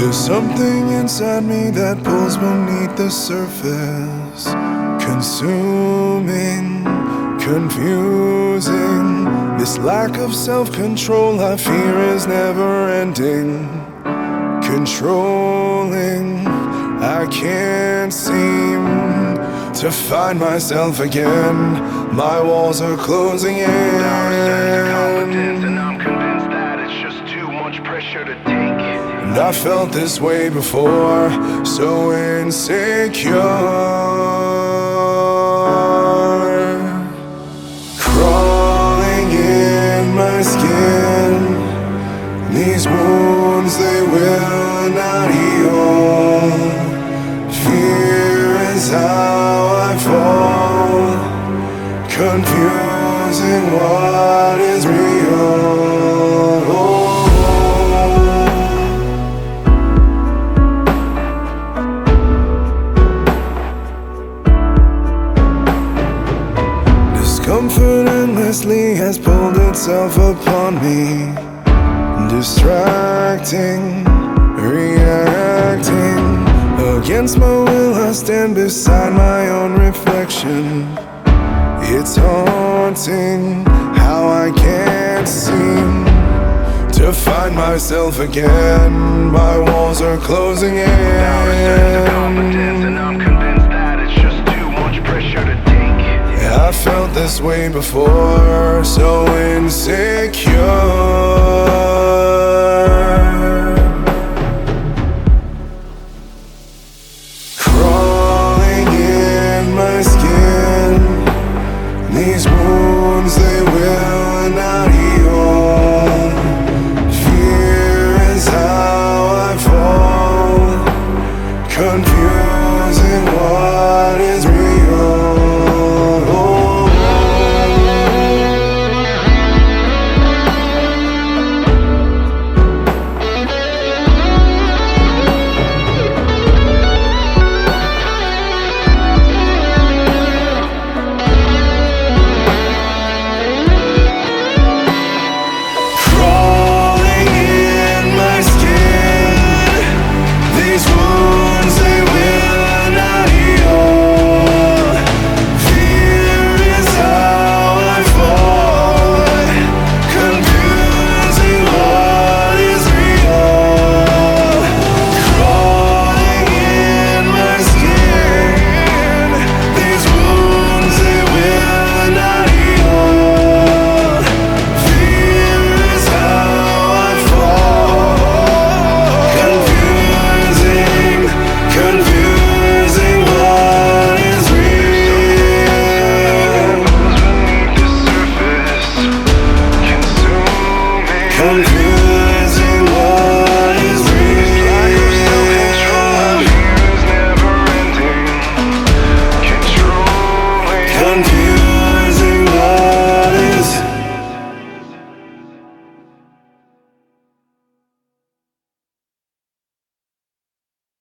There's something inside me that pulls beneath the surface, consuming, confusing. This lack of self-control I fear is never ending, controlling. I can't seem to find myself again. My walls are closing in. And I'm convinced that it's just too much pressure to take. And I felt this way before, so insecure, crawling in my skin. These wounds, they will not heal. Fear is how I fall, confusing what is real. Discomfort endlessly has pulled itself upon me, distracting, reacting. Against my will I stand beside my own reflection. It's haunting how I can't seem to find myself again. My walls are closing in. And I'm convinced that it's just too much pressure to take. I felt this way before, so insane.